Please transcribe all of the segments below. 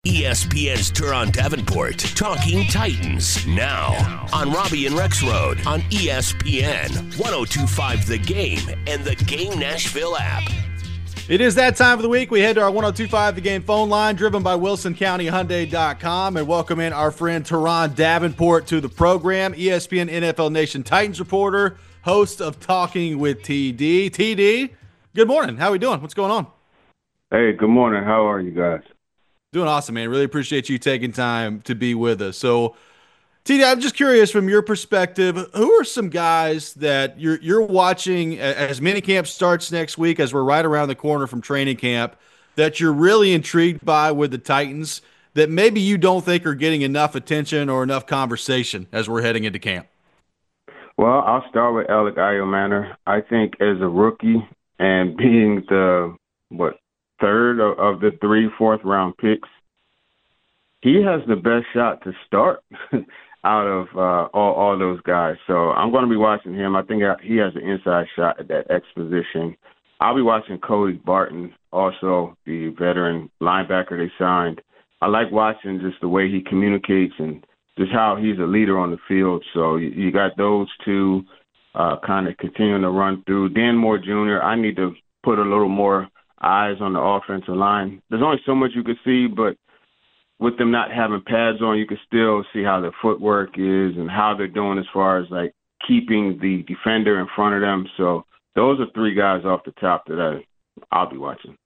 ESPN's Turon Davenport, Talking Titans, now on Robbie and Rex Road on ESPN 1025 The Game and the Game Nashville app. It is that time of the week. We head to our 1025 The Game phone line, driven by WilsonCountyHyundai.com, and welcome in our friend Turon Davenport to the program, ESPN NFL Nation Titans reporter, host of Talking with TD. TD, good morning. How are we doing? What's going on? Hey, good morning. How are you guys? Doing awesome, man. Really appreciate you taking time to be with us. So, TD, I'm just curious from your perspective, who are some guys that you're watching as minicamp starts next week, as we're right around the corner from training camp, that you're really intrigued by with the Titans that maybe you don't think are getting enough attention or enough conversation as we're heading into camp? Well, I'll start with Alec Ayomanor. I think as a rookie and being the, third of the 3 fourth-round picks, he has the best shot to start out of all those guys. So I'm going to be watching him. I think he has an inside shot at that X position. I'll be watching Cody Barton, also the veteran linebacker they signed. I like watching just the way he communicates and just how he's a leader on the field. So you got those two kind of continuing to run through. Dan Moore Jr., I need to put a little more eyes on the offensive line. There's only so much you can see, but with them not having pads on, you can still see how their footwork is and how they're doing as far as, like, keeping the defender in front of them. So those are 3 guys off the top that I'll be watching.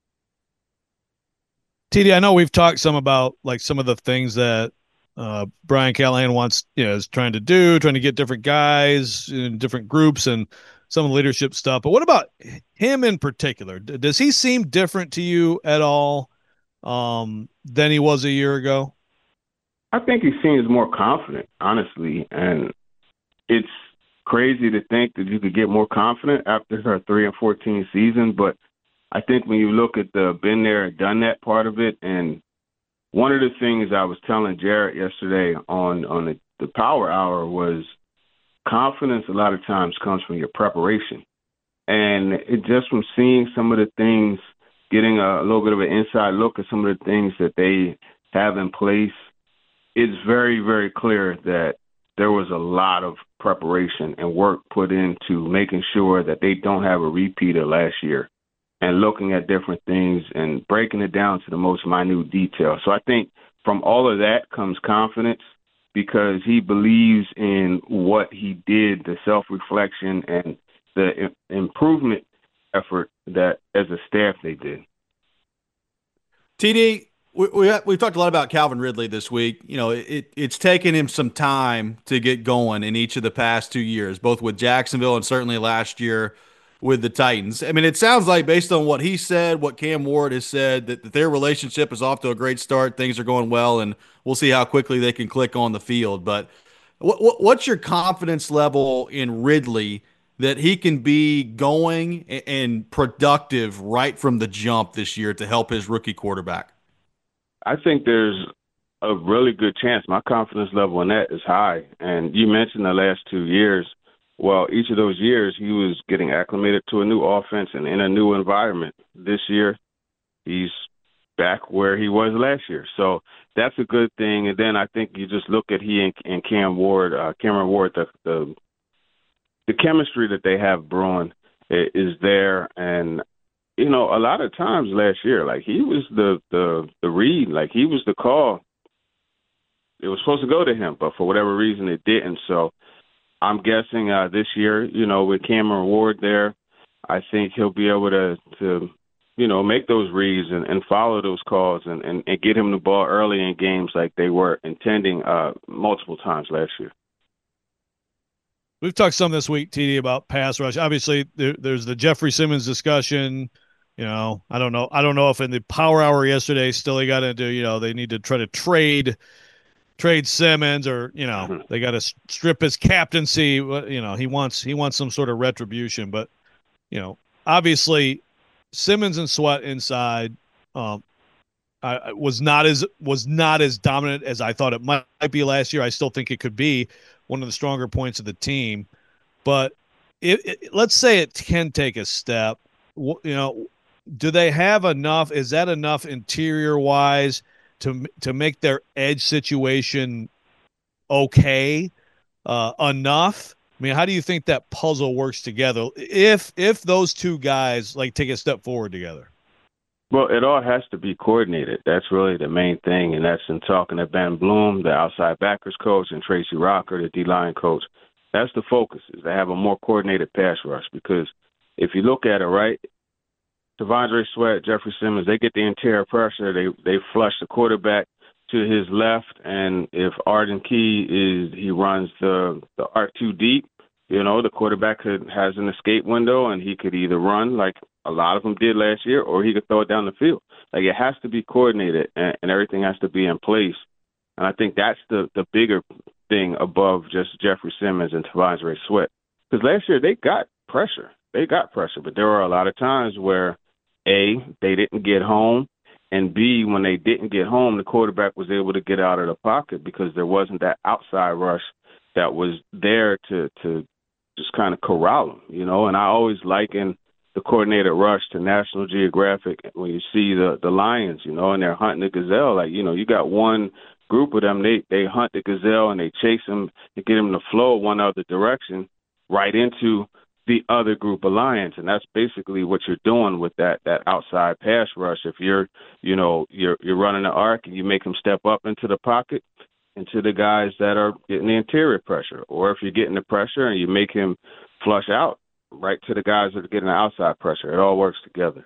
TD, I know we've talked some about, like, some of the things that Brian Callahan wants, is trying to do, trying to get different guys in different groups and some of the leadership stuff. But what about him in particular? Does he seem different to you at all than he was a year ago? I think he seems more confident, honestly. And it's crazy to think that you could get more confident after a 3-14 season. But I think when you look at the been there and done that part of it, and one of the things I was telling Jarrett yesterday on the Power Hour was confidence a lot of times comes from your preparation. And it just from seeing some of the things, getting a little bit of an inside look at some of the things that they have in place, it's very, very clear that there was a lot of preparation and work put into making sure that they don't have a repeat of last year and looking at different things and breaking it down to the most minute detail. So I think from all of that comes confidence, because he believes in what he did, the self-reflection and the improvement effort that as a staff they did. TD, we've talked a lot about Calvin Ridley this week. It's taken him some time to get going in each of the past 2 years, both with Jacksonville and certainly last year with the Titans. I mean, it sounds like, based on what he said, what Cam Ward has said, that their relationship is off to a great start. Things are going well, and we'll see how quickly they can click on the field. But what's your confidence level in Ridley that he can be going and productive right from the jump this year to help his rookie quarterback? I think there's a really good chance. My confidence level in that is high. And you mentioned the last 2 years. Well, each of those years, he was getting acclimated to a new offense and in a new environment. This year, he's back where he was last year. So that's a good thing. And then I think you just look at he and Cameron Ward, the chemistry that they have brewing is there. And, a lot of times last year, like, he was the read, like, he was the call. It was supposed to go to him, but for whatever reason it didn't. So I'm guessing this year, with Cameron Ward there, I think he'll be able to make those reads and follow those calls and get him the ball early in games like they were intending multiple times last year. We've talked some this week, TD, about pass rush. Obviously, there's the Jeffrey Simmons discussion. I don't know if in the Power Hour yesterday still they got into, they need to try to trade Simmons, or they got to strip his captaincy. He wants some sort of retribution. But obviously Simmons and Sweat inside was not as dominant as I thought it might be last year. I still think it could be one of the stronger points of the team, but let's say it can take a step. Do they have enough? Is that enough interior wise to make their edge situation okay enough? I mean, how do you think that puzzle works together if those two guys like take a step forward together? Well, it all has to be coordinated. That's really the main thing, and that's in talking to Ben Bloom, the outside backers coach, and Tracy Rocker, the D-line coach. That's the focus, is to have a more coordinated pass rush, because if you look at it, right, T'Vondre Sweat, Jeffrey Simmons, they get the interior pressure. They flush the quarterback to his left, and if Arden Key he runs the arc too deep, the quarterback has an escape window, and he could either run like a lot of them did last year, or he could throw it down the field. Like, it has to be coordinated, and everything has to be in place. And I think that's the bigger thing above just Jeffrey Simmons and T'Vondre Sweat. Because last year they got pressure. But there were a lot of times where, A, they didn't get home, and B, when they didn't get home, the quarterback was able to get out of the pocket because there wasn't that outside rush that was there to just kind of corral them, And I always liken the coordinated rush to National Geographic when you see the lions, and they're hunting the gazelle. Like, you got one group of them, they hunt the gazelle and they chase him to get him to flow one other direction right into the other group of lions. And that's basically what you're doing with that outside pass rush. If you're running the arc and you make them step up into the pocket, into the guys that are getting the interior pressure, or if you're getting the pressure and you make him flush out right to the guys that are getting the outside pressure. It all works together.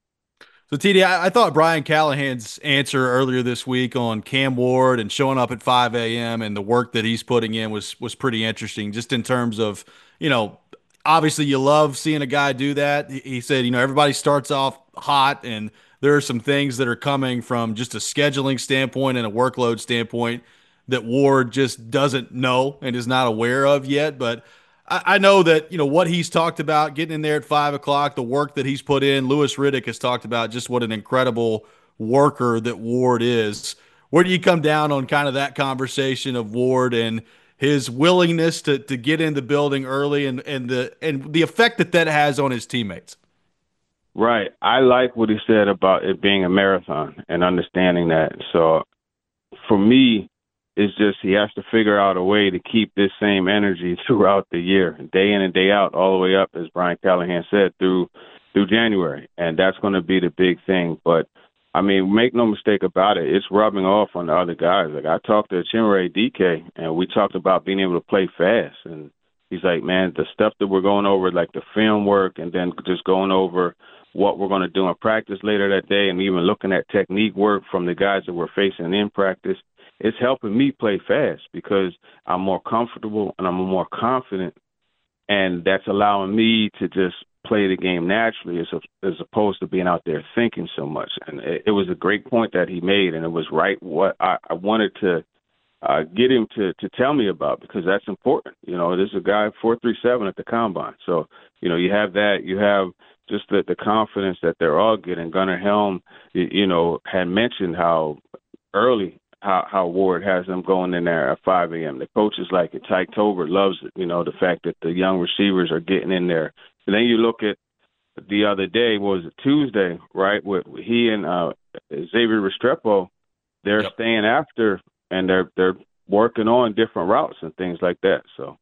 So, TD, I thought Brian Callahan's answer earlier this week on Cam Ward and showing up at 5 a.m. and the work that he's putting in was pretty interesting, just in terms of, obviously you love seeing a guy do that. He said, everybody starts off hot, and there are some things that are coming from just a scheduling standpoint and a workload standpoint that Ward just doesn't know and is not aware of yet. But I know that, what he's talked about, getting in there at 5 o'clock, the work that he's put in. Louis Riddick has talked about just what an incredible worker that Ward is. Where do you come down on kind of that conversation of Ward and his willingness to get in the building early and the effect that has on his teammates? Right. I like what he said about it being a marathon and understanding that. So for me, it's just he has to figure out a way to keep this same energy throughout the year, day in and day out, all the way up, as Brian Callahan said, through January. And that's going to be the big thing. But, I mean, make no mistake about it, it's rubbing off on the other guys. Like, I talked to Chimere DK, and we talked about being able to play fast. And he's like, man, the stuff that we're going over, like the film work, and then just going over what we're going to do in practice later that day, and even looking at technique work from the guys that we're facing in practice, it's helping me play fast because I'm more comfortable and I'm more confident, and that's allowing me to just play the game naturally as opposed to being out there thinking so much. And it was a great point that he made, and it was right what I wanted to get him to tell me about, because that's important. There's a guy 4.37 at the combine. So, you have that. You have just the confidence that they're all getting. Gunnar Helm, had mentioned how early how Ward has them going in there at 5 a.m. The coaches like it. Tyke Tolbert loves it, the fact that the young receivers are getting in there. And then you look at the other day, what was it, Tuesday, right, with he and Xavier Restrepo, they're staying after, and they're working on different routes and things like that. So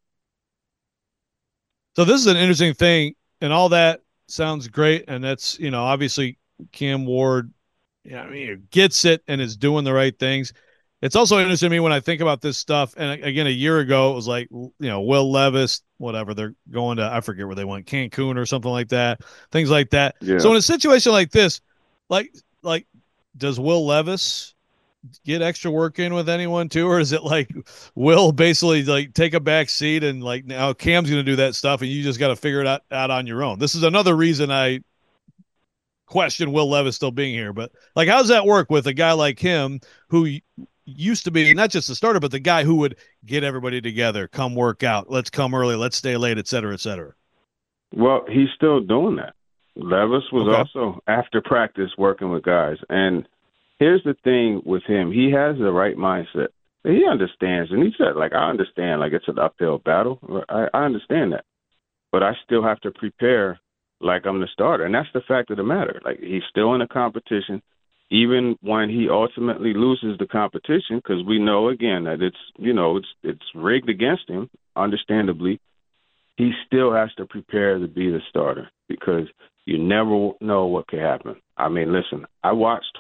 this is an interesting thing, and all that sounds great, and that's, obviously Cam Ward, gets it and is doing the right things. It's also interesting to me when I think about this stuff. And again, a year ago, it was like, Will Levis, whatever, they're going to, I forget where they went, Cancun or something like that, things like that. Yeah. So in a situation like this, like, does Will Levis get extra work in with anyone too? Or is it like Will basically like take a back seat and like now Cam's going to do that stuff and you just got to figure it out on your own? This is another reason I question Will Levis still being here. But like, how does that work with a guy like him who used to be not just the starter, but the guy who would get everybody together, come work out, let's come early, let's stay late, et cetera, et cetera? Well, he's still doing that. Levis was also after practice working with guys. And here's the thing with him. He has the right mindset. He understands. And he said, like, I understand, like, it's an uphill battle. I understand that. But I still have to prepare like I'm the starter. And that's the fact of the matter. Like, he's still in a competition. even when he ultimately loses the competition, because we know again that it's rigged against him, understandably, he still has to prepare to be the starter because you never know what could happen. I mean, listen, I watched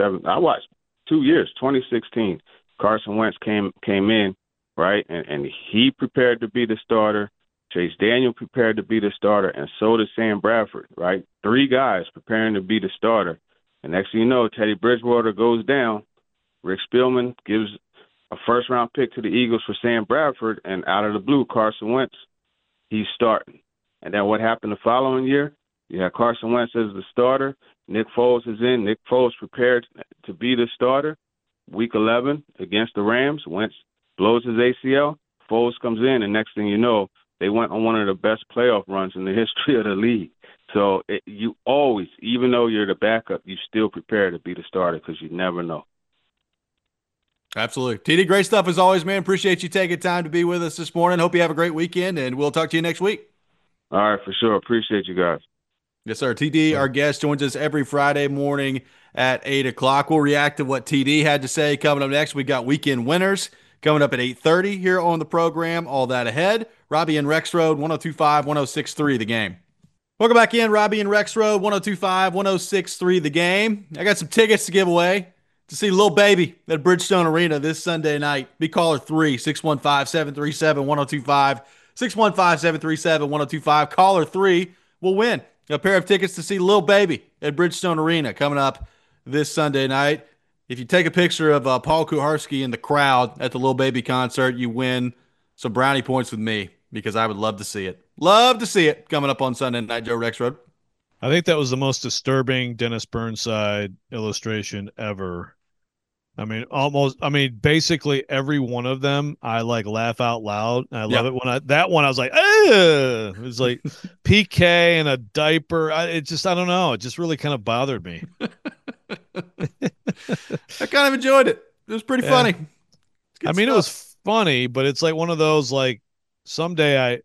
2 years, 2016. Carson Wentz came in, right, and he prepared to be the starter. Chase Daniel prepared to be the starter, and so did Sam Bradford, right? 3 guys preparing to be the starter. And next thing you know, Teddy Bridgewater goes down. Rick Spielman gives a first-round pick to the Eagles for Sam Bradford, and out of the blue, Carson Wentz, he's starting. And then what happened the following year? You had Carson Wentz as the starter. Nick Foles is in. Nick Foles prepared to be the starter. Week 11 against the Rams, Wentz blows his ACL. Foles comes in, and next thing you know, they went on one of the best playoff runs in the history of the league. So you always, even though you're the backup, you still prepare to be the starter because you never know. Absolutely. TD, great stuff as always, man. Appreciate you taking time to be with us this morning. Hope you have a great weekend, and we'll talk to you next week. All right, for sure. Appreciate you guys. Yes, sir. TD, our guest, joins us every Friday morning at 8 o'clock. We'll react to what TD had to say. Coming up next, we got weekend winners coming up at 8:30 here on the program. All that ahead. Robbie and Rexroad, 102.5, 106.3 The Game. Welcome back in, Robbie and Rexroad, 102.5, 106.3 The Game. I got some tickets to give away to see Lil Baby at Bridgestone Arena this Sunday night. Be caller 3, 615-737-1025, 615-737-1025. Caller 3 will win a pair of tickets to see Lil Baby at Bridgestone Arena coming up this Sunday night. If you take a picture of Paul Kuharsky in the crowd at the Lil Baby concert, you win some brownie points with me because I would love to see it. Love to see it coming up on Sunday night, Joe Rexroad. I think that was the most disturbing Dennis Burnside illustration ever. Basically every one of them, I like laugh out loud. I love it when I was like, it was like PK in a diaper. I don't know. It just really kind of bothered me. I kind of enjoyed it. It was pretty funny. It was funny, but it's like one of those, like, someday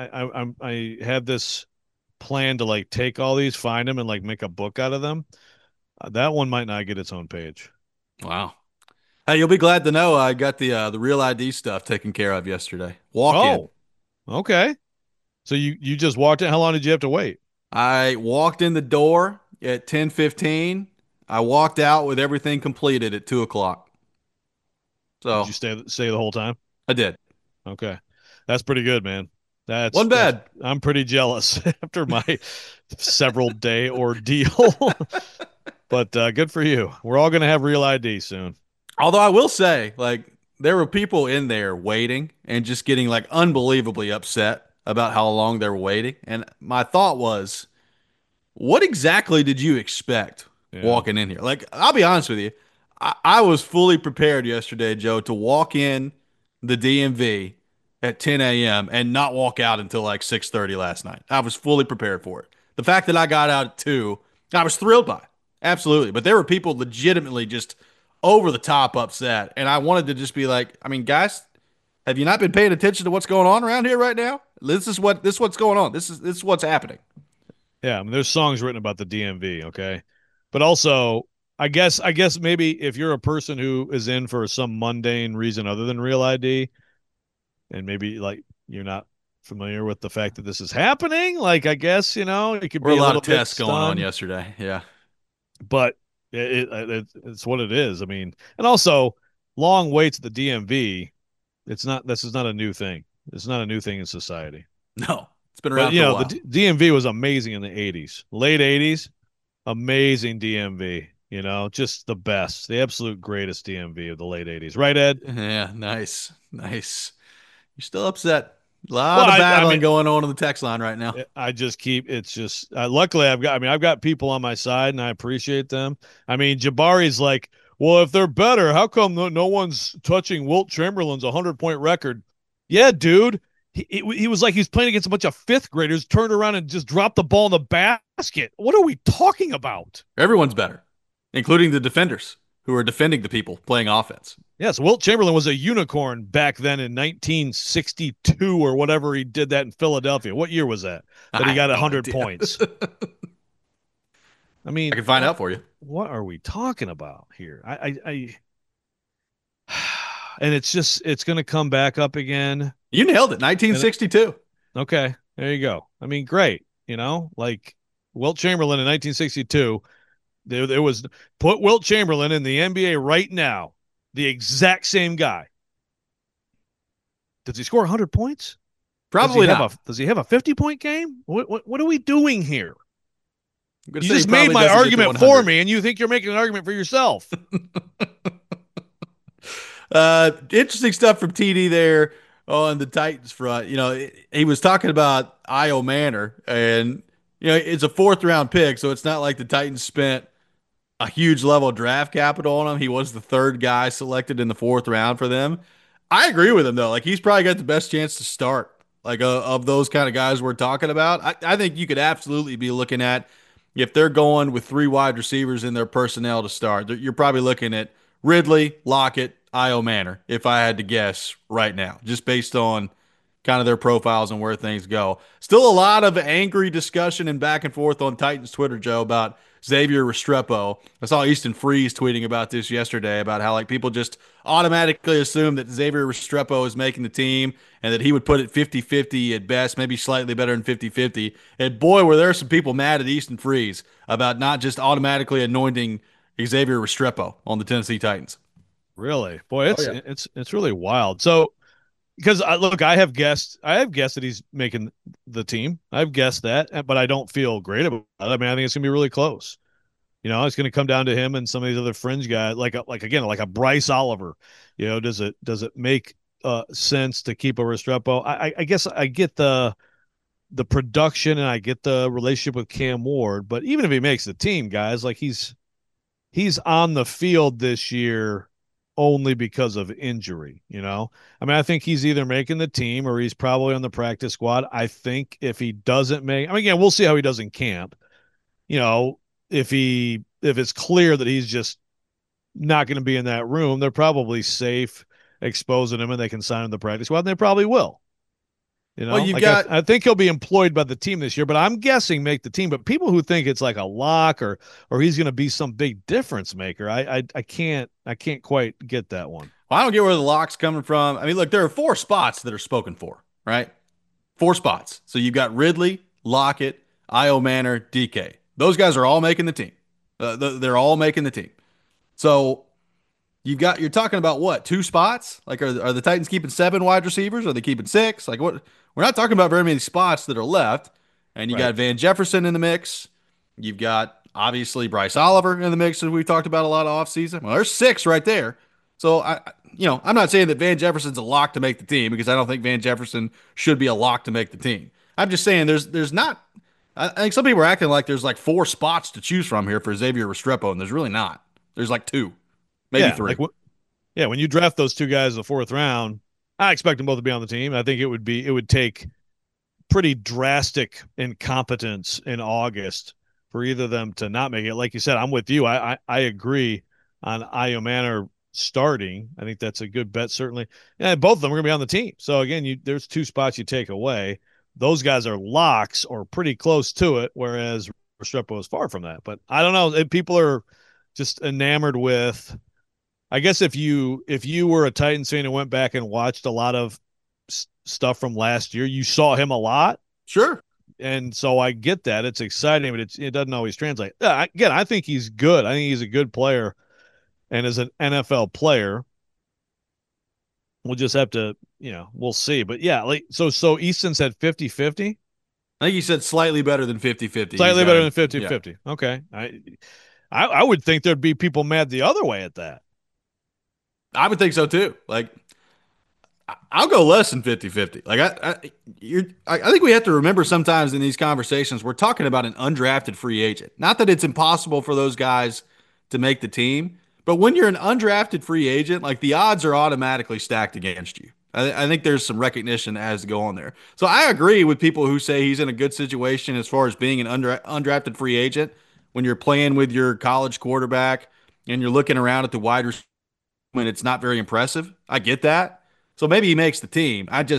I have this plan to like take all these, find them, and like make a book out of them. That one might not get its own page. Wow. Hey, you'll be glad to know I got the Real ID stuff taken care of yesterday. Walk in. Okay. So you just walked in. How long did you have to wait? I walked in the door at 10:15. I walked out with everything completed at 2 o'clock. So did you stay the whole time? I did. Okay. That's pretty good, man. Wasn't bad. I'm pretty jealous after my several day ordeal. But good for you. We're all going to have Real ID soon. Although I will say, like, there were people in there waiting and just getting like unbelievably upset about how long they were waiting. And my thought was, what exactly did you expect walking in here? Like, I'll be honest with you. I was fully prepared yesterday, Joe, to walk in the DMV at 10 a.m. and not walk out until like 6:30 last night. I was fully prepared for it. The fact that I got out at 2, I was thrilled by. Absolutely. But there were people legitimately just over the top upset. And I wanted to just be like, I mean, guys, have you not been paying attention to what's going on around here right now? This is what's going on. This is what's happening. Yeah, I mean, there's songs written about the DMV, okay? But also, I guess maybe if you're a person who is in for some mundane reason other than Real ID, and maybe like you're not familiar with the fact that this is happening, like, I guess, it could be a lot little of tests going on yesterday. Yeah. But it's what it is. I mean, and also long waits at the DMV. This is not a new thing. It's not a new thing in society. No, it's been around for a while. The DMV was amazing in the 80s, late 80s, amazing DMV, just the best, the absolute greatest DMV of the late 80s. Right, Ed? Yeah, nice. You're still upset. A lot of battling going on the text line right now. I just luckily I've got people on my side and I appreciate them. I mean, Jabari's like, well, if they're better, how come no one's touching Wilt Chamberlain's 100-point record? Yeah, dude. He was like he's playing against a bunch of fifth graders, turned around and just dropped the ball in the basket. What are we talking about? Everyone's better, including the defenders who are defending the people playing offense. Yes, Wilt Chamberlain was a unicorn back then in 1962 or whatever. He did that in Philadelphia. What year was that? That he got 100 points. I mean, I can find out for you. What are we talking about here? And it's going to come back up again. You nailed it. 1962. Okay, there you go. I mean, great. Like Wilt Chamberlain in 1962. There was put Wilt Chamberlain in the NBA right now. The exact same guy. Does he score 100 points? Probably not. Does he have a 50-point game? What are we doing here? You say just made my argument for me, and you think you're making an argument for yourself. Interesting stuff from TD there on the Titans front. He was talking about Io Manor, and it's a 4th-round pick, so it's not like the Titans spent a huge level of draft capital on him. He was the 3rd guy selected in the 4th round for them. I agree with him though. Like, he's probably got the best chance to start. Like, of those kind of guys we're talking about, I think you could absolutely be looking at, if they're going with 3 wide receivers in their personnel to start, you're probably looking at Ridley, Lockett, Io Manor, if I had to guess right now, just based on kind of their profiles and where things go. Still a lot of angry discussion and back and forth on Titans Twitter, Joe, about Xavier Restrepo. I saw Easton Freeze tweeting about this yesterday, about how like people just automatically assume that Xavier Restrepo is making the team and that he would put it 50-50 at best, maybe slightly better than 50-50. And boy, were there some people mad at Easton Freeze about not just automatically anointing Xavier Restrepo on the Tennessee Titans. Really? Boy, it's really wild. So, because I have guessed that he's making the team. I've guessed that, but I don't feel great about it. I mean, I think it's gonna be really close. It's gonna come down to him and some of these other fringe guys, like a Bryce Oliver. Does it make sense to keep a Restrepo? I guess I get the production and I get the relationship with Cam Ward, but even if he makes the team, guys, like he's on the field this year only because of injury. I mean, I think he's either making the team or he's probably on the practice squad. I think if he doesn't make, I mean, again, we'll see how he does in camp. If it's clear that he's just not going to be in that room, they're probably safe exposing him and they can sign him to the practice squad, and they probably will. Well, I think he'll be employed by the team this year, but I'm guessing make the team. But people who think it's like a lock or he's going to be some big difference maker, I can't quite get that one. Well, I don't get where the lock's coming from. I mean, look, there are 4 spots that are spoken for, right? 4 spots. So you've got Ridley, Lockett, Io Manor, DK. Those guys are all making the team. They're all making the team. So you're talking about what, 2 spots? Like, are the Titans keeping 7 wide receivers? Are they keeping 6? Like, what? We're not talking about very many spots that are left. And you got Van Jefferson in the mix. You've got obviously Bryce Oliver in the mix, as we've talked about a lot of offseason. Well, there's 6 right there. So I'm not saying that Van Jefferson's a lock to make the team, because I don't think Van Jefferson should be a lock to make the team. I'm just saying there's not. I think some people are acting like there's like 4 spots to choose from here for Xavier Restrepo, and there's really not. There's like 2, maybe 3. When you draft those 2 guys in the 4th round, I expect them both to be on the team. I think it would take pretty drastic incompetence in August for either of them to not make it. Like you said, I'm with you. I agree on Io Manor starting. I think that's a good bet, certainly. Yeah, both of them are going to be on the team. So again, there's 2 spots you take away. Those guys are locks or pretty close to it, whereas Restrepo is far from that. But I don't know. People are just enamored with. I guess if you were a Titans fan and went back and watched a lot of stuff from last year, you saw him a lot. Sure. And so I get that. It's exciting, but it doesn't always translate. Again, I think he's good. I think he's a good player. And as an NFL player, we'll just have to, we'll see. But yeah, so Easton said 50-50. I think he said slightly better than 50-50. Slightly better than 50-50. Yeah. Okay. I would think there'd be people mad the other way at that. I would think so too. Like, I'll go less than 50-50. Like, I think we have to remember sometimes in these conversations, we're talking about an undrafted free agent. Not that it's impossible for those guys to make the team, but when you're an undrafted free agent, like, the odds are automatically stacked against you. I think there's some recognition that has to go on there. So I agree with people who say he's in a good situation as far as being an undrafted free agent when you're playing with your college quarterback and you're looking around at the wide receiver and it's not very impressive. I get that. So maybe he makes the team. I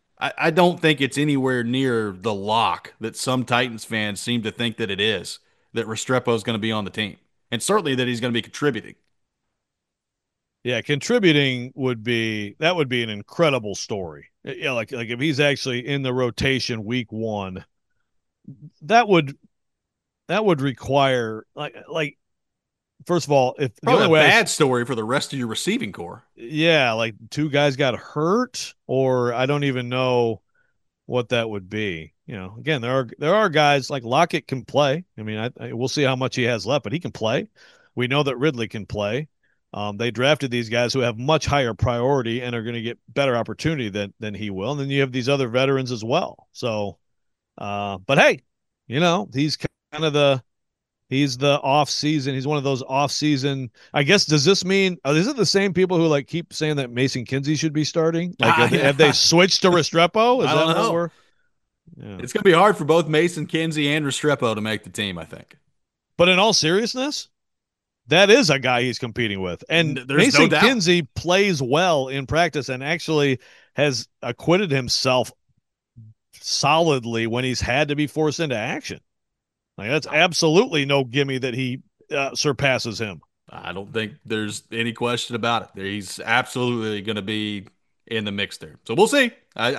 don't think it's anywhere near the lock that some Titans fans seem to think that it is. that Restrepo is going to be on the team, and certainly that he's going to be contributing. Yeah, contributing would be an incredible story. Yeah, like if he's actually in the rotation week 1, that would require like first of all, if Probably the only a way bad story for the rest of your receiving core. yeah, like 2 guys got hurt, or I don't even know what that would be. Again, there are guys like Lockett can play. I mean, we'll see how much he has left, but he can play. We know that Ridley can play. They drafted these guys who have much higher priority and are going to get better opportunity than he will. And then you have these other veterans as well. So, but hey, he's kind of he's the off season. He's one of those off season. I guess, does this mean, is it the same people who like keep saying that Mason Kinsey should be starting? Like, have they switched to Restrepo? I don't know. Yeah. It's going to be hard for both Mason Kinsey and Restrepo to make the team, I think. But in all seriousness, that is a guy he's competing with. And Mason Kinsey plays well in practice and actually has acquitted himself solidly when he's had to be forced into action. Like, that's absolutely no gimme that he surpasses him. I don't think there's any question about it. He's absolutely going to be in the mix there. So we'll see.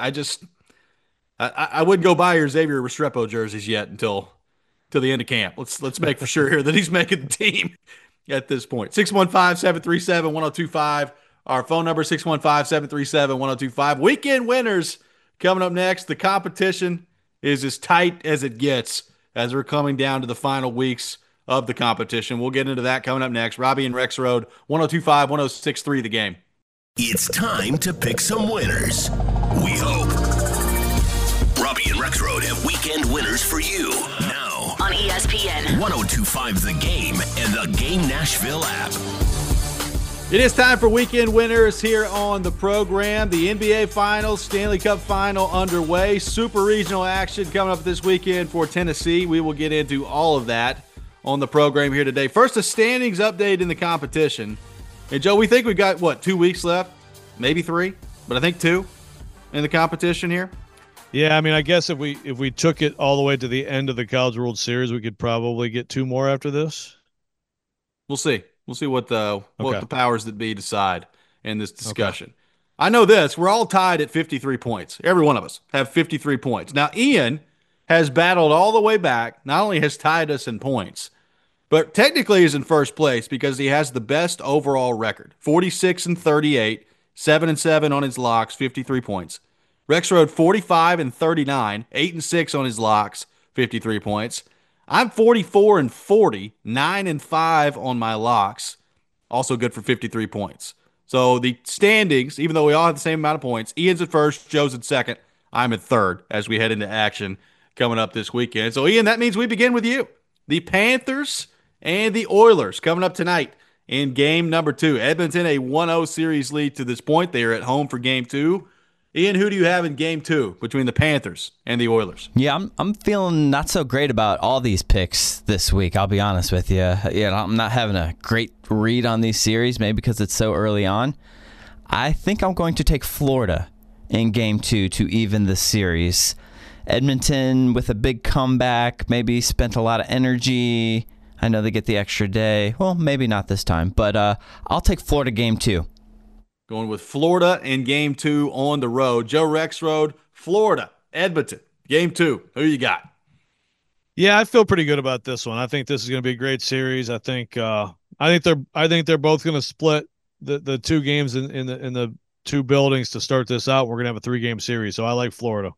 I wouldn't go buy your Xavier Restrepo jerseys yet until the end of camp. Let's make for sure here that he's making the team at this point. 615-737-1025. Our phone number 615-737-1025. Weekend winners coming up next. The competition is as tight as it gets as we're coming down to the final weeks of the competition. We'll get into that coming up next. Robbie and Rex Road, 102.5, 106.3 The Game. It's time to pick some winners. We hope. Robbie and Rex Road have weekend winners for you now on ESPN 102.5 The Game and the Game Nashville app. It is time for weekend winners here on the program. The NBA Finals, Stanley Cup Final underway. Super regional action coming up this weekend for Tennessee. We will get into all of that on the program here today. First, a standings update in the competition. And Joe, we think we've got, 2 weeks left? Maybe 3, but I think 2 in the competition here. Yeah, I mean, I guess if we took it all the way to the end of the College World Series, we could probably get 2 more after this. We'll see. We'll see what the powers that be decide in this discussion. Okay. I know this. We're all tied at 53 points. Every one of us have 53 points. Now, Ian has battled all the way back, not only has tied us in points, but technically is in first place because he has the best overall record. 46-38, 7-7 on his locks, 53 points. Rex Road 45-39, 8-6 on his locks, 53 points. I'm 44-40, 9-5 on my locks, also good for 53 points. So the standings, even though we all have the same amount of points, Ian's at first, Joe's at second, I'm at third as we head into action coming up this weekend. So Ian, that means we begin with you. The Panthers and the Oilers coming up tonight in game number 2. Edmonton a 1-0 series lead to this point. They are at home for game 2. Ian, who do you have in game 2 between the Panthers and the Oilers? Yeah, I'm feeling not so great about all these picks this week, I'll be honest with you. I'm not having a great read on these series, maybe because it's so early on. I think I'm going to take Florida in game 2 to even the series. Edmonton with a big comeback, maybe spent a lot of energy. I know they get the extra day. Well, maybe not this time, but I'll take Florida game 2. Going with Florida in game 2 on the road. Joe Rex Road, Florida, Edmonton, game 2. Who you got? Yeah, I feel pretty good about this one. I think this is going to be a great series. I think they're both going to split the 2 games in the 2 buildings to start this out. We're going to have a 3-game series, so I like Florida.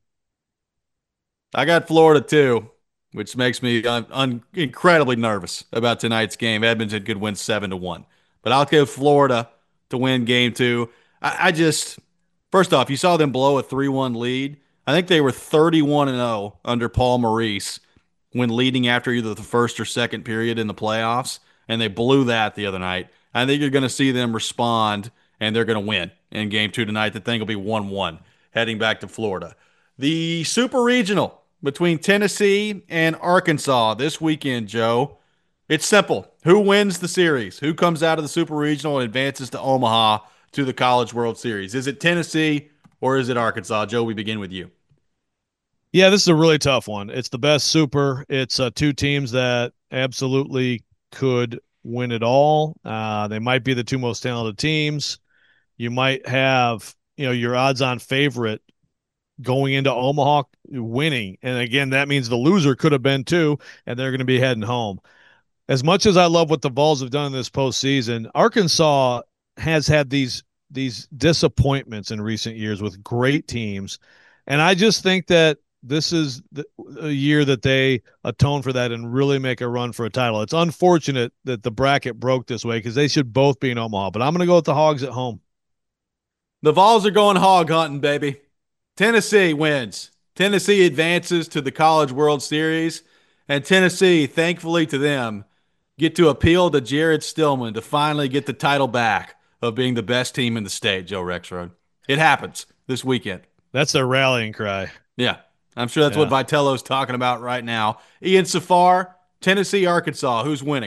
I got Florida too, which makes me incredibly nervous about tonight's game. Edmonton could win 7-1, but I'll give Florida to win game 2. I just, first off, you saw them blow a 3-1 lead. I think they were 31-0 under Paul Maurice when leading after either the first or second period in the playoffs, and they blew that the other night. I think you're going to see them respond, and they're going to win in game 2 tonight. The thing will be 1-1 heading back to Florida. The Super Regional between Tennessee and Arkansas this weekend, Joe. It's simple. Who wins the series? Who comes out of the Super Regional and advances to Omaha to the College World Series? Is it Tennessee or is it Arkansas? Joe, we begin with you. Yeah, this is a really tough one. It's the best super. It's two teams that absolutely could win it all. They might be the two most talented teams. You might have, your odds-on favorite going into Omaha winning. And again, that means the loser could have been too, and they're going to be heading home. As much as I love what the Vols have done in this postseason, Arkansas has had these disappointments in recent years with great teams. And I just think that this is a year that they atone for that and really make a run for a title. It's unfortunate that the bracket broke this way because they should both be in Omaha, but I'm going to go with the Hogs at home. The Vols are going hog hunting, baby. Tennessee wins. Tennessee advances to the College World Series, and Tennessee, thankfully to them, get to appeal to Jared Stillman to finally get the title back of being the best team in the state, Joe Rexrode. It happens this weekend. That's their rallying cry. Yeah, I'm sure that's what Vitello's talking about right now. Ian Safar, Tennessee, Arkansas. Who's winning?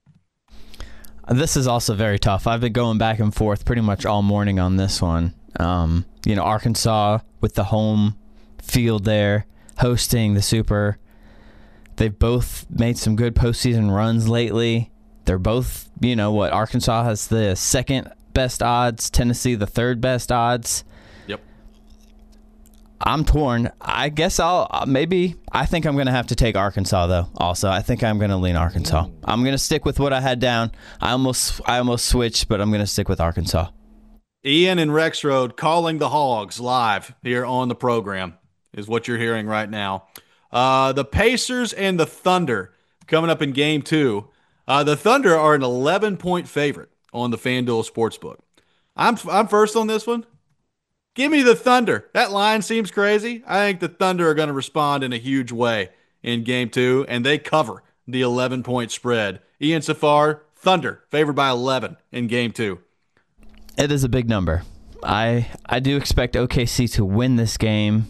This is also very tough. I've been going back and forth pretty much all morning on this one. Arkansas with the home field there, hosting the Super. They've both made some good postseason runs lately. They're both, Arkansas has the second best odds, Tennessee the third best odds. Yep. I'm torn. I guess I think I'm going to have to take Arkansas, though, also. I think I'm going to lean Arkansas. I'm going to stick with what I had down. I almost switched, but I'm going to stick with Arkansas. Ian and Rexrode calling the Hogs live here on the program is what you're hearing right now. The Pacers and the Thunder coming up in Game 2. The Thunder are an 11-point favorite on the FanDuel Sportsbook. I'm first on this one. Give me the Thunder. That line seems crazy. I think the Thunder are going to respond in a huge way in Game 2, and they cover the 11-point spread. Ian Safar, Thunder, favored by 11 in Game 2. It is a big number. I do expect OKC to win this game,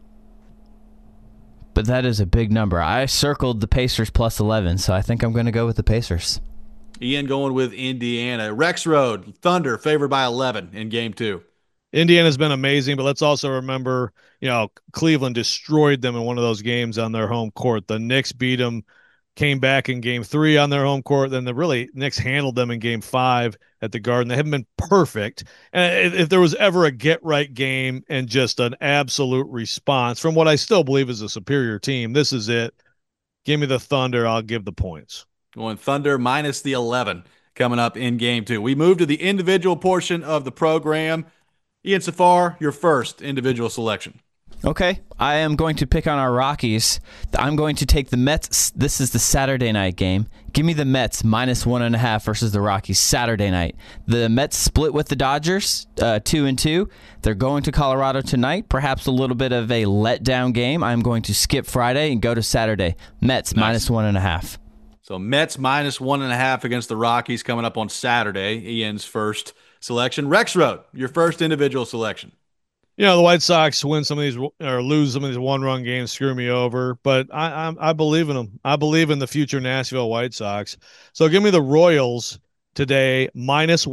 but that is a big number. I circled the Pacers plus 11, so I think I'm going to go with the Pacers. Ian going with Indiana. Rexrode, Thunder, favored by 11 in Game 2. Indiana's been amazing, but let's also remember, Cleveland destroyed them in one of those games on their home court. The Knicks beat them, came back in Game 3 on their home court. Then the Knicks handled them in Game 5 at the Garden. They haven't been perfect. And if there was ever a get-right game and just an absolute response from what I still believe is a superior team, this is it. Give me the Thunder. I'll give the points. Going Thunder minus the 11 coming up in Game 2. We move to the individual portion of the program. Ian Safar, your first individual selection. Okay, I am going to pick on our Rockies. I'm going to take the Mets. This is the Saturday night game. Give me the Mets minus 1.5 versus the Rockies Saturday night. The Mets split with the Dodgers 2-2. They're going to Colorado tonight. Perhaps a little bit of a letdown game. I'm going to skip Friday and go to Saturday. Mets minus 1.5. So Mets minus 1.5 against the Rockies coming up on Saturday. Ian's first selection. Rexrode, your first individual selection. The White Sox win some of these or lose some of these one-run games, screw me over, but I believe in them. I believe in the future Nashville White Sox. So give me the Royals today minus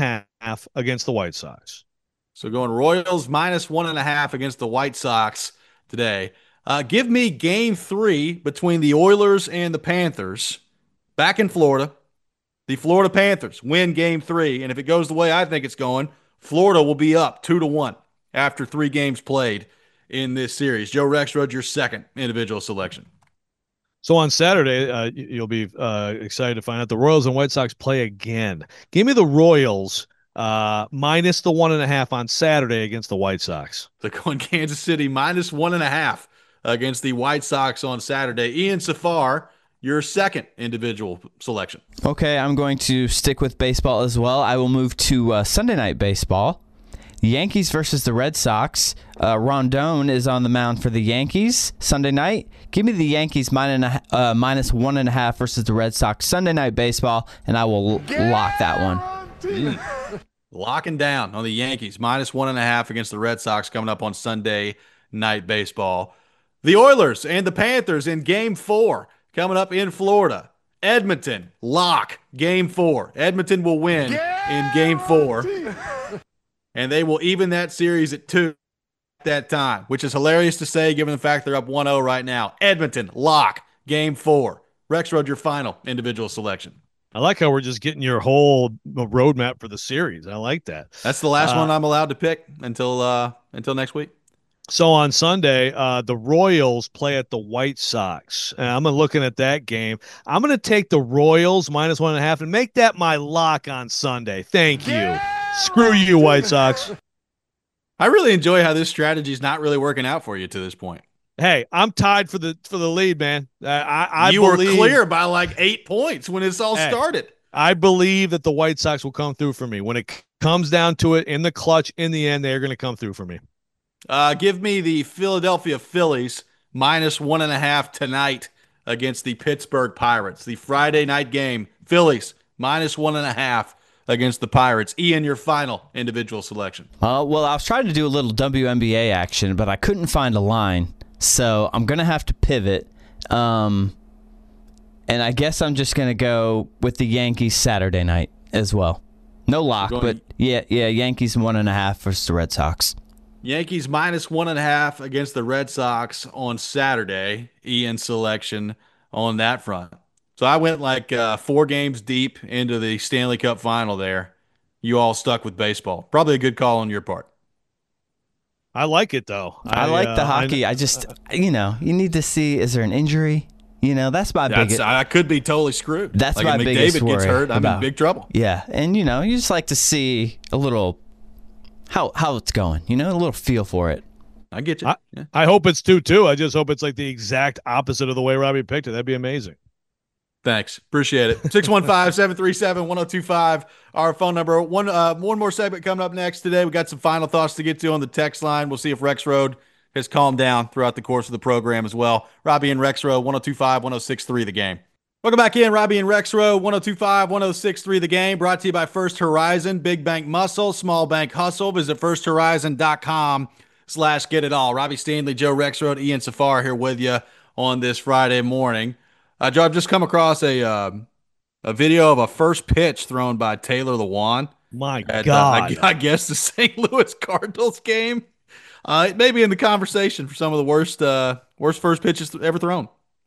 1.5 against the White Sox. So going Royals minus 1.5 against the White Sox today. Give me Game 3 between the Oilers and the Panthers back in Florida. The Florida Panthers win Game 3, and if it goes the way I think it's going, Florida will be up 2-1 after 3 games played in this series. Joe Rexrode, your second individual selection. So on Saturday, you'll be excited to find out the Royals and White Sox play again. Give me the Royals minus the 1.5 on Saturday against the White Sox. They're going Kansas City minus 1.5 against the White Sox on Saturday. Ian Safar, your second individual selection. Okay, I'm going to stick with baseball as well. I will move to Sunday night baseball. Yankees versus the Red Sox. Rondon is on the mound for the Yankees Sunday night. Give me the Yankees minus 1.5 versus the Red Sox Sunday night baseball, and I will lock that one. Locking down on the Yankees minus 1.5 against the Red Sox coming up on Sunday night baseball. The Oilers and the Panthers in Game 4 coming up in Florida. Edmonton, lock, Game 4. Edmonton will win in Game 4. And they will even that series at 2. that time, which is hilarious to say given the fact they're up 1-0 right now. Edmonton, lock, game 4. Rexrode, your final individual selection. I like how we're just getting your whole roadmap for the series. I like that. That's the last one I'm allowed to pick until next week. So on Sunday, the Royals play at the White Sox. And I'm looking at that game. I'm going to take the Royals -1.5 and make that my lock on Sunday. Thank you. Yeah! Screw you, White Sox. I really enjoy how this strategy is not really working out for you to this point. Hey, I'm tied for the lead, man. You were clear by like 8 points when this all started. I believe that the White Sox will come through for me. When it comes down to it, in the clutch, in the end, they're going to come through for me. Give me the Philadelphia Phillies -1.5 tonight against the Pittsburgh Pirates. The Friday night game, Phillies -1.5 against the Pirates. Ian, your final individual selection. Well, I was trying to do a little WNBA action, but I couldn't find a line. So I'm going to have to pivot. And I guess I'm just going to go with the Yankees Saturday night as well. No lock, but yeah, Yankees 1.5 versus the Red Sox. Yankees -1.5 against the Red Sox on Saturday. Ian's selection on that front. So I went like 4 games deep into the Stanley Cup final there. You all stuck with baseball. Probably a good call on your part. I like it, though. I like the hockey. I just, you need to see, is there an injury? That's my biggest. I could be totally screwed. That's like my if biggest McDavid worry. Gets hurt, I'm in big trouble. Yeah, and you just like to see a little how it's going. A little feel for it. I get you. I hope it's 2-2. I just hope it's like the exact opposite of the way Robbie picked it. That'd be amazing. Thanks. Appreciate it. 615-737-1025, our phone number. One more segment coming up next today. We got some final thoughts to get to on the text line. We'll see if Rexrode has calmed down throughout the course of the program as well. Robbie and Rexrode, 102.5-106.3 The Game. Welcome back in. Robbie and Rexrode, 102.5-106.3 The Game, brought to you by First Horizon. Big bank muscle, small bank hustle. Visit firsthorizon.com/get-it-all. Robbie Stanley, Joe Rexrode, Ian Safar here with you on this Friday morning. Joe, I've just come across a video of a first pitch thrown by Taylor Lewan. My God. I guess the St. Louis Cardinals game. It may be in the conversation for some of the worst first pitches ever thrown.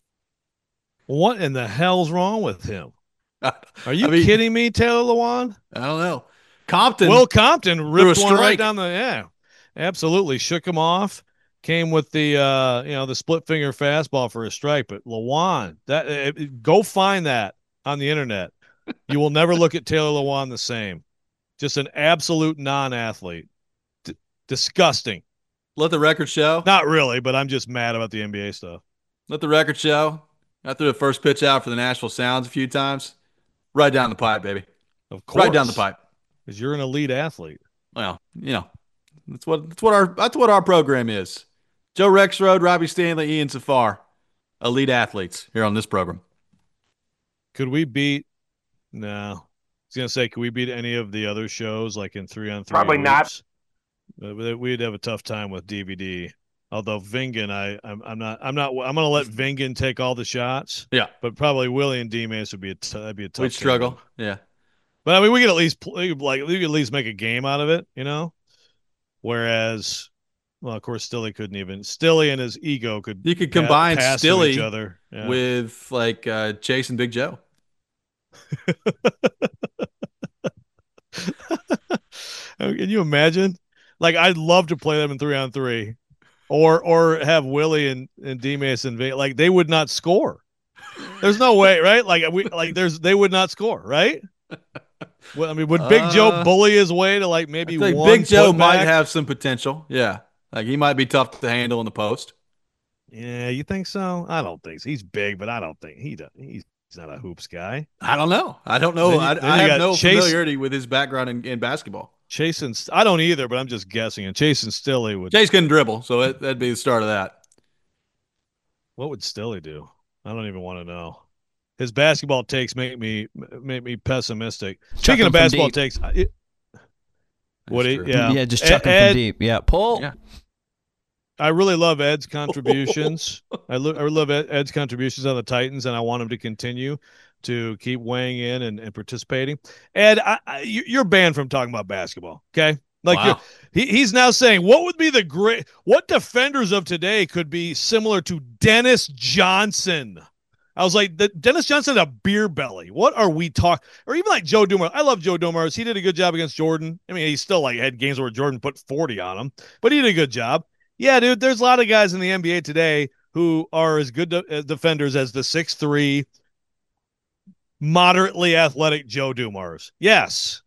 What in the hell's wrong with him? Are you kidding me, Taylor Lewan? I don't know. Will Compton ripped one right down the absolutely shook him off. Came with the the split finger fastball for a strike, but Lewan, go find that on the internet. You will never look at Taylor Lewan the same. Just an absolute non-athlete. Disgusting. Let the record show. Not really, but I'm just mad about the NBA stuff. Let the record show. I threw the first pitch out for the Nashville Sounds a few times. Right down the pipe, baby. Of course. Right down the pipe. Because you're an elite athlete. Well, that's what our program is. Joe Rexrode, Robbie Stanley, Ian Safar, elite athletes here on this program. Could we beat? No, I was gonna say, could we beat any of the other shows like in 3-on-3? Probably not. We'd have a tough time with DVD. Although Vingan, I'm gonna let Vingan take all the shots. Yeah, but probably Willie and D-Mace would be a tough. We'd struggle. Yeah, but I mean, we could at least we could at least make a game out of it, Whereas. Well, of course, Stilly couldn't even. Stilly and his ego could. You could combine Stilly each other. Yeah. with like Chase and Big Joe. Can you imagine? Like, I'd love to play them in 3-on-3, or have Willie and D-Mace and like they would not score. There's no way, right? They would not score, right? Well, I mean, would Big Joe bully his way to like maybe one? Big Joe might have some potential. Yeah. Like, he might be tough to handle in the post. Yeah, you think so? I don't think so. He's big, but I don't think he's not a hoops guy. I don't know. I have no familiarity with his background in basketball. I don't either, but I'm just guessing. And Chase and Stilly would. Chase couldn't dribble, so that'd be the start of that. What would Stilly do? I don't even want to know. His basketball takes make me pessimistic. Speaking of basketball takes, just chuck him from deep. Yeah, pull. Yeah. I really love Ed's contributions. I love Ed's contributions on the Titans, and I want him to continue to keep weighing in and participating. Ed, you're banned from talking about basketball, okay? Like Wow. he's now saying, what defenders of today could be similar to Dennis Johnson? I was like, Dennis Johnson had a beer belly. What are we talking? Or even like Joe Dumars. I love Joe Dumars. He did a good job against Jordan. I mean, he still like had games where Jordan put 40 on him, but he did a good job. Yeah, dude, there's a lot of guys in the NBA today who are as good defenders as the 6'3", moderately athletic Joe Dumars. Yes.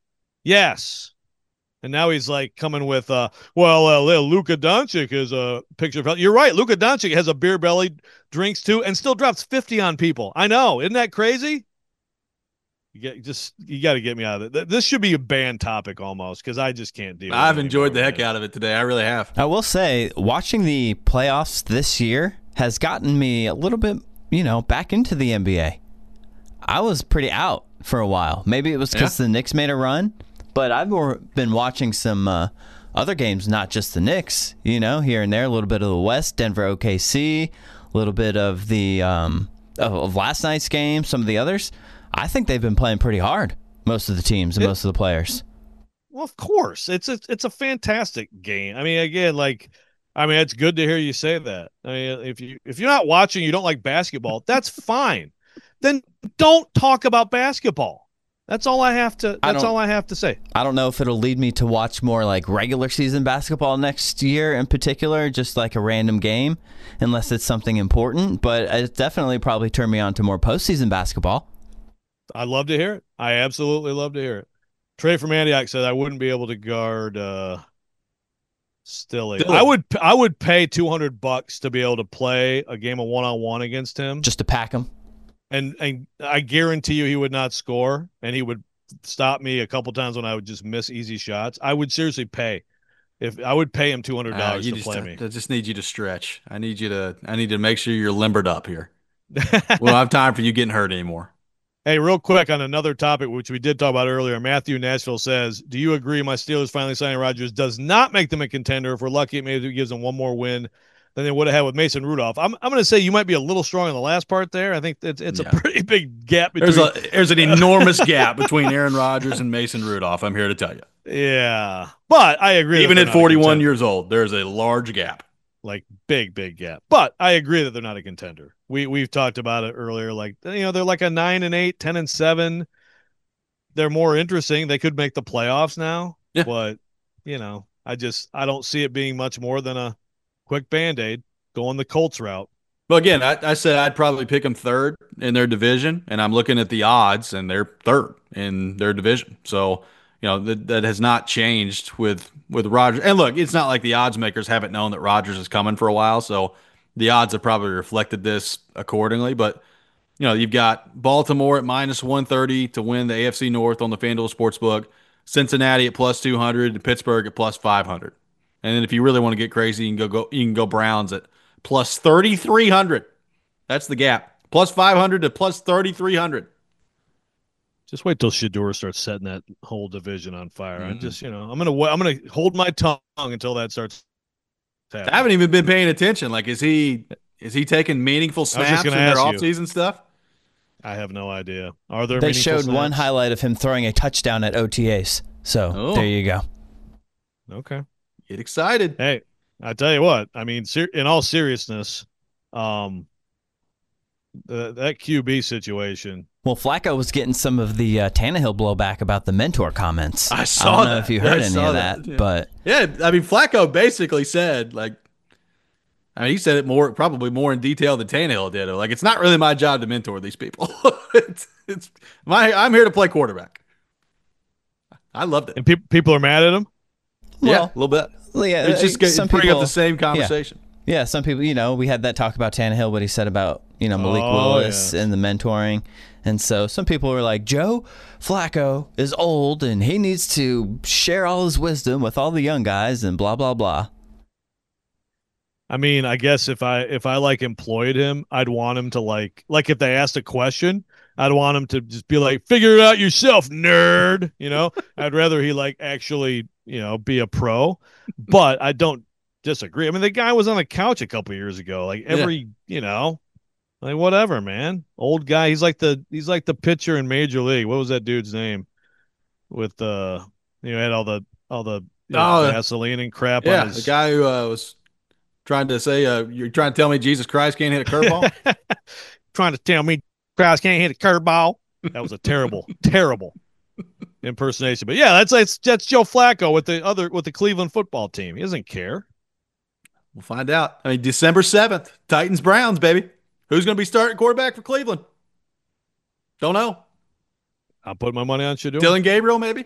And now he's like coming with, Luka Doncic is a picture of. You're right. Luka Doncic has a beer belly, drinks too, and still drops 50 on people. I know. Isn't that crazy? You got to get me out of it. This should be a banned topic almost because I just can't deal with it. I've enjoyed the heck out of it today. I really have. I will say, watching the playoffs this year has gotten me a little bit, back into the NBA. I was pretty out for a while. Maybe it was because the Knicks made a run. But I've been watching some other games, not just the Knicks, here and there, a little bit of the West, Denver OKC, a little bit of the of last night's game, some of the others. I think they've been playing pretty hard, most of the teams and most of the players. Well, of course. It's a fantastic game. I mean, again, it's good to hear you say that. I mean, if you're not watching, you don't like basketball, that's fine. Then don't talk about basketball. That's all I have to say. I don't know if it'll lead me to watch more like regular season basketball next year in particular, just like a random game, unless it's something important. But it definitely probably turned me on to more postseason basketball. I love to hear it. I absolutely love to hear it. Trey from Antioch said I wouldn't be able to guard Stilly. I would pay $200 to be able to play a game of one-on-one against him. Just to pack him. And I guarantee you he would not score, and he would stop me a couple times when I would just miss easy shots. I would seriously pay. If I would pay him $200 to play me. I just need you to stretch. I need to make sure you're limbered up here. We don't have time for you getting hurt anymore. Hey, real quick on another topic, which we did talk about earlier. Matthew Nashville says, do you agree my Steelers finally signing Rodgers does not make them a contender? If we're lucky, it maybe gives them one more win than they would have had with Mason Rudolph. I'm going to say you might be a little strong in the last part there. I think it's a pretty big gap between. There's an enormous gap between Aaron Rodgers and Mason Rudolph. I'm here to tell you. Yeah, but I agree. Even at 41 years old, there's a large gap. Like big gap. But I agree that they're not a contender. We've talked about it earlier. Like, they're like a 9-8, 10-7. They're more interesting. They could make the playoffs now. Yeah. But, I don't see it being much more than a quick Band-Aid going the Colts route. Well, again, I said I'd probably pick them third in their division, and I'm looking at the odds, and they're third in their division. So, that has not changed with Rodgers. And look, it's not like the odds makers haven't known that Rodgers is coming for a while, so the odds have probably reflected this accordingly. But, you've got Baltimore at -130 to win the AFC North on the FanDuel Sportsbook, Cincinnati at +200, and Pittsburgh at +500. And then if you really want to get crazy, you can go Browns at +3,300. That's the gap. +500 to +3,300. Just wait till Shedeur starts setting that whole division on fire. Mm-hmm. I'm gonna hold my tongue until that starts happening. I haven't even been paying attention. Like, is he taking meaningful snaps in their offseason stuff? I have no idea. Are there? They showed snaps? One highlight of him throwing a touchdown at OTAs. So There you go. Okay. Get excited. Hey, I tell you what. I mean, in all seriousness, that QB situation. Well, Flacco was getting some of the Tannehill blowback about the mentor comments. I don't know if you heard any of that, yeah. But yeah, I mean, Flacco basically said he said it probably more in detail than Tannehill did. Like, it's not really my job to mentor these people. I'm here to play quarterback. I loved it, and people are mad at him. Well, a little bit. Yeah, it's just bring up the same conversation. Yeah, some people, we had that talk about Tannehill, what he said about, Malik Willis and the mentoring. And so some people were like, Joe Flacco is old and he needs to share all his wisdom with all the young guys and blah, blah, blah. I mean, I guess if I employed him, I'd want him to like if they asked a question, I'd want him to just be like, figure it out yourself, nerd. I'd rather he actually, be a pro, but I don't disagree. I mean, the guy was on the couch a couple years ago, whatever, man. Old guy. He's like the pitcher in Major League. What was that dude's name? With had all the Vaseline and crap on his. The guy who was trying to say, you're trying to tell me Jesus Christ can't hit a curveball? Trying to tell me Christ can't hit a curveball? That was a terrible, terrible impersonation. But yeah, that's Joe Flacco with the Cleveland football team. He doesn't care. We'll find out. I mean, December 7th, Titans Browns, baby. Who's going to be starting quarterback for Cleveland? Don't know. I'll put my money on Shedeur. Dylan Gabriel, maybe.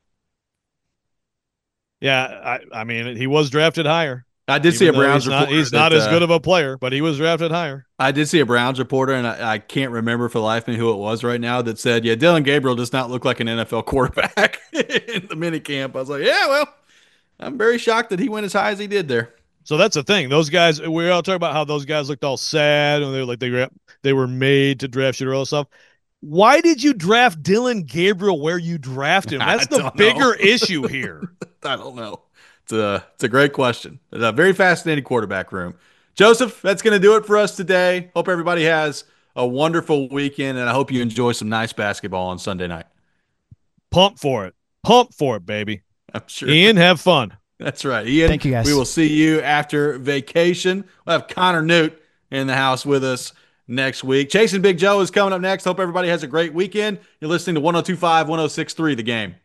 Yeah, I mean, he was drafted higher. I did see a Browns reporter. He's not as good of a player, but he was drafted higher. I did see a Browns reporter, and I can't remember for the life of me who it was right now, that said, yeah, Dylan Gabriel does not look like an NFL quarterback in the minicamp. I was like, yeah, well, I'm very shocked that he went as high as he did there. So that's the thing. Those guys, we all talk about how those guys looked all sad, and they were made to draft Shedeur and stuff. Why did you draft Dylan Gabriel where you drafted him? That's the bigger issue here. I don't know. It's a great question. It's a very fascinating quarterback room. Joseph, that's going to do it for us today. Hope everybody has a wonderful weekend, and I hope you enjoy some nice basketball on Sunday night. Pump for it. Pump for it, baby. I'm sure. Ian, have fun. That's right. Ian, thank you, guys. We will see you after vacation. We'll have Connor Newt in the house with us next week. Chasing Big Joe is coming up next. Hope everybody has a great weekend. You're listening to 102.5, 106.3 The Game.